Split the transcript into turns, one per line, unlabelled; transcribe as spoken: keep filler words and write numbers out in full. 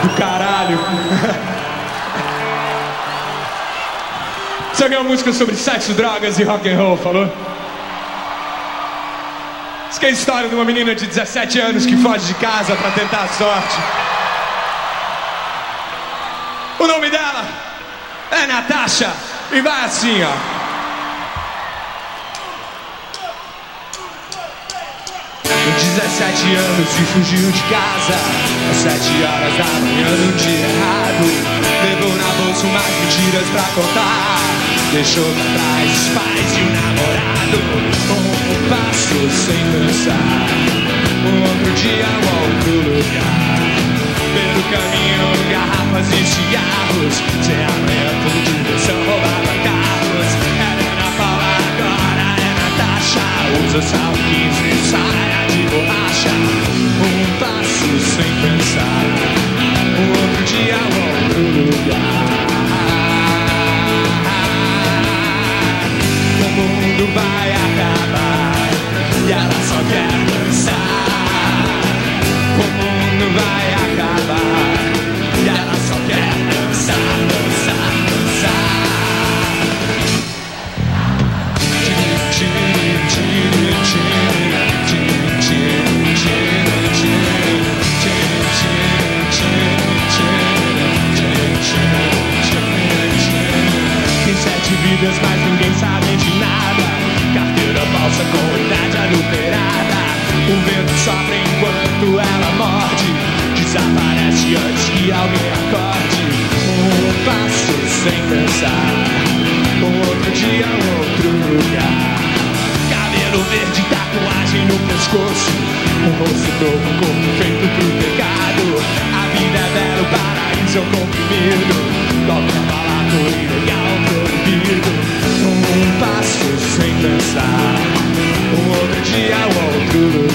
do caralho. Isso aqui é uma música sobre sexo, drogas e rock and roll, falou? Isso aqui é a história de uma menina de dezessete anos que foge de casa pra tentar a sorte. O nome dela é Natasha e vai assim, ó. Com dezessete anos e fugiu de casa às sete horas da manhã num dia errado. Levou na bolsa umas mentiras pra contar. Deixou pra trás os pais e o namorado. Um passo sem pensar. Um outro dia, um outro lugar. Pelo caminho, garrafas e cigarros. Sem amanhã por diversão, roubava carros. Era Ana Paula, agora é Natasha. Usa salto quinze e saia de borracha. Um passo sem pensar. Um outro dia, um outro lugar. O mundo vai acabar e ela só quer dançar. O mundo vai acabar e ela só quer dançar, dançar, dançar. Tem sete vidas, mas ninguém sabe de nada. Carteira falsa com idade adulterada. O vento sopra enquanto ela morde. Desaparece antes que alguém acorde. Um passo sem pensar. Um outro dia, um outro lugar. Cabelo verde, tatuagem no pescoço. Um rosto novo, um corpo feito pro pecado. A vida é belo, o paraíso é o comprimido. Qualquer balaco ilegal proibido. Um passo sem pensar. Um outro dia, um outro lugar.